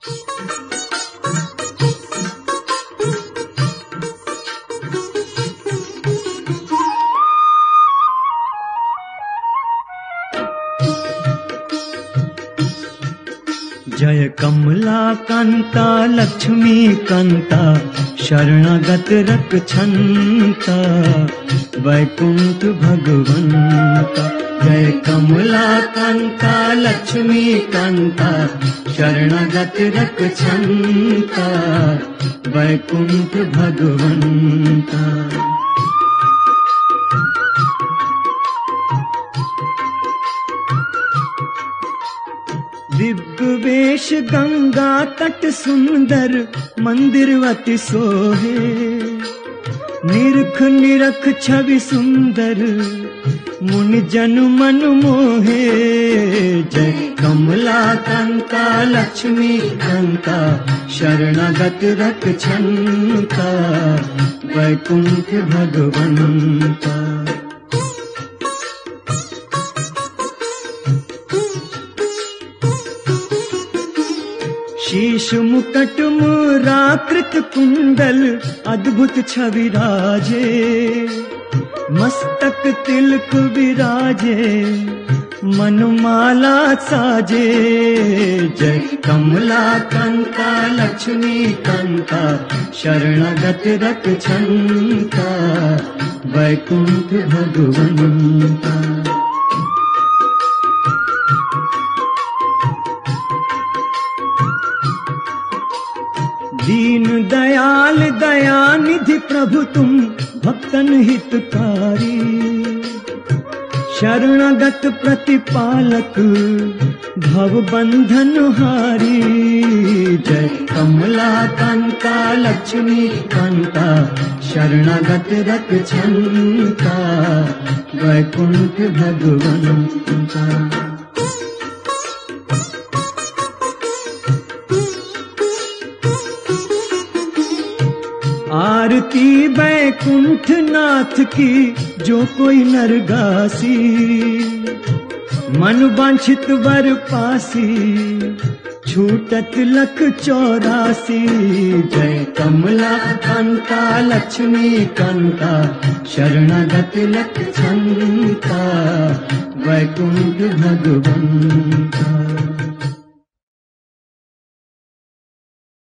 जय कमला कांता लक्ष्मी कांता शरणागत रक्षन्ता वैकुंठ भगवंता। जय कमला कांता लक्ष्मी कांता शरणागत रक्षन्ता वैकुंठ भगवंता। दिव्य वेश गंगा तट सुंदर मंदिरवती सोहे। निरख निरख छवि सुंदर मुनि जन मन मोहे। जय कमला कांता लक्ष्मी कांता शरणागत रक्षन्ता वैकुंठ भगवंता। शीश मुकुट मुराकृत कुंडल अद्भुत छवि राजे। मस्तक तिलक विराजे मनमाला साजे। जय कमला कांता लक्ष्मी कांता शरणागत रक्षन्ता वैकुंठ भगवंता। दीन दयाल दयानिधि प्रभु तुम भक्तन हितकारी। शरणागत प्रतिपालक भव बंधन हारी। जय कमला कांता लक्ष्मी कांता शरणागत रक्षन्ता वैकुंठ भगवंता। आरती वैकुंठ नाथ की जो कोई नरगासी। मन वांछित वर पासी छूटत लख 84। जय कमला कांता लक्ष्मी कांता शरणागत रक्षन्ता वैकुंठ भगवंता।